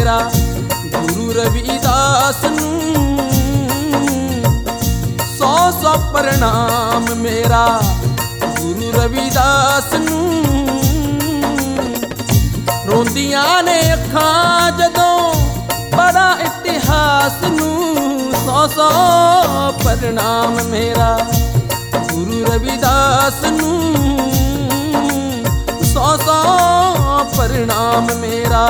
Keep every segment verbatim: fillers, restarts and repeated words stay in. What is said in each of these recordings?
मेरा गुरु रविदास नूं सौ सौ प्रणाम मेरा गुरु रविदास नूं। रोंदियां ने अखां जदों बड़ा इतिहास नूं सौ सौ प्रणाम मेरा गुरु रविदास नूं सौ सौ प्रणाम मेरा।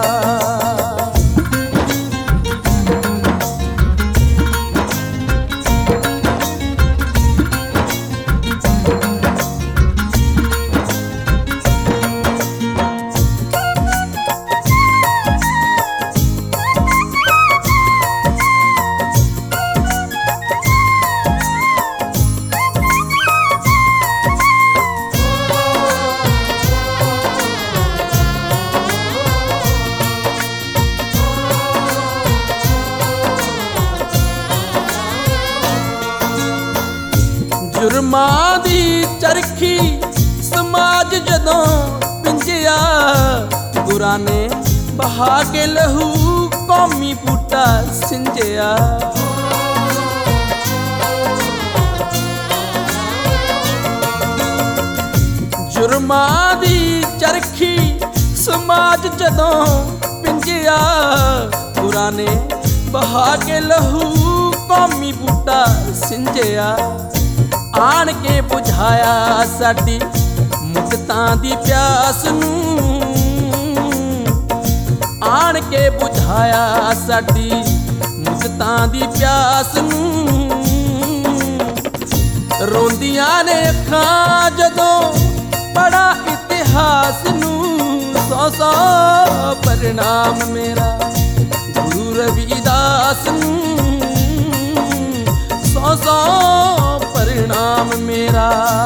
जुर्मां दी चरखी समाज जदों पिंजिया गुरां ने बहा के लहू कौमी बूटा सिंजिया। जुर्मां दी चरखी समाज जदों पिंजिया गुरां ने बहा के लहू कौमी बूटा सिंजिया। आन के बुझाया साडी मुद्दतां दी प्यास नूं आन के बुझाया साडी मुद्दतां दी प्यास नूं। रोंदियां ने अखां जदों बड़ा इतिहास नूं सौ सौ प्रणाम मेरा गुरु रविदास नूं सौ सौ प्रणाम मेरा।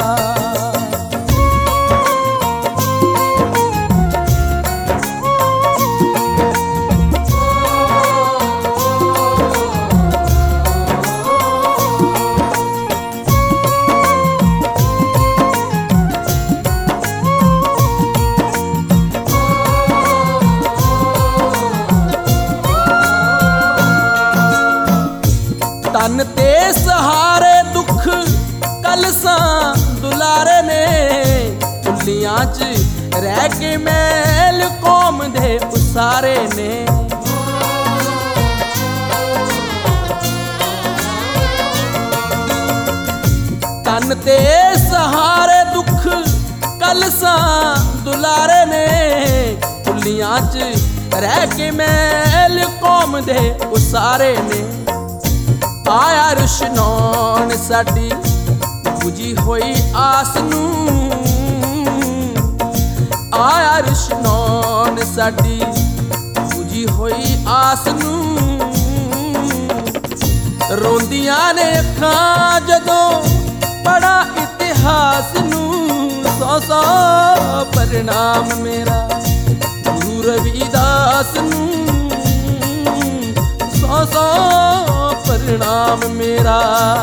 तन ते सहारे दुख कलसां दुलारे ने कुलियां च रह के मैल कौम दे उसारे ने। तन ते सहारे दुख कलसां दुलारे ने कुलियां च रह के मैल कौम दे उसारे ने। आया रुशनान साडी बुझी होई आस नूं आया रुशनान साडी बुझी होई आस नूं। रोंदियां ने अखां जदों बड़ा इतिहास नूं सौ सौ प्रणाम मेरा गुरु रविदास नूं सौ सौ प्रणाम मेरा।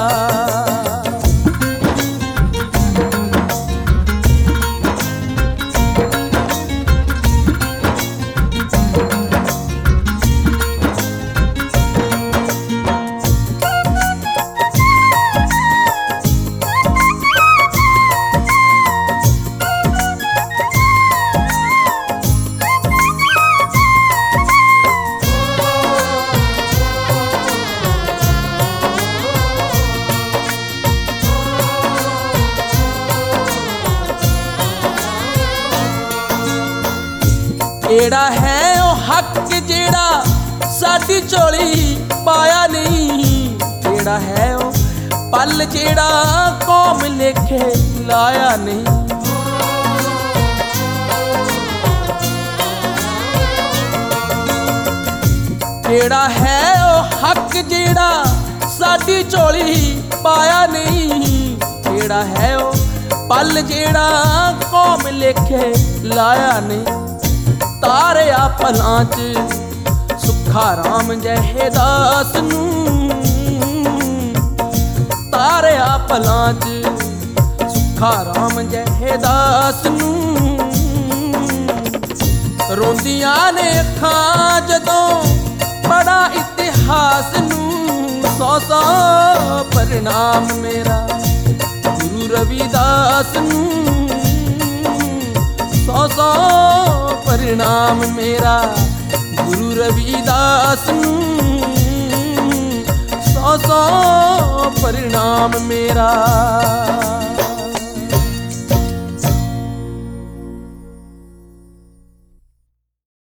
केड़ा है ओ हक जेड़ा साडी झोली पाया नहीं केड़ा है ओ पल जेड़ा कौम लेखे लाया नहीं। केड़ा है ओ हक जेड़ा साडी झोली पाया नहीं केड़ा है ओ पल जेड़ा कौम लेखे लाया नहीं। तारे आ पलां च सुखा राम जहे दास नूं तारे आ पलां च सुखा राम जहे दास नूं। ਰੋਂਦੀਆਂ ਨੇ ਅੱਖਾਂ ਜਦੋਂ ਪੜਾ ਇਤਿਹਾਸ ਨੂੰ, ਸੌ ਸੌ ਪ੍ਰਣਾਮ ਮੇਰਾ ਗੁਰੂ ਰਵਿਦਾਸ ਨੂੰ, ਸੌ ਸੌ ਪ੍ਰਣਾਮ ਮੇਰਾ ਗੁਰੂ ਰਵਿਦਾਸ ਨੂੰ, ਸੌ ਸੌ ਪ੍ਰਣਾਮ ਮੇਰਾ।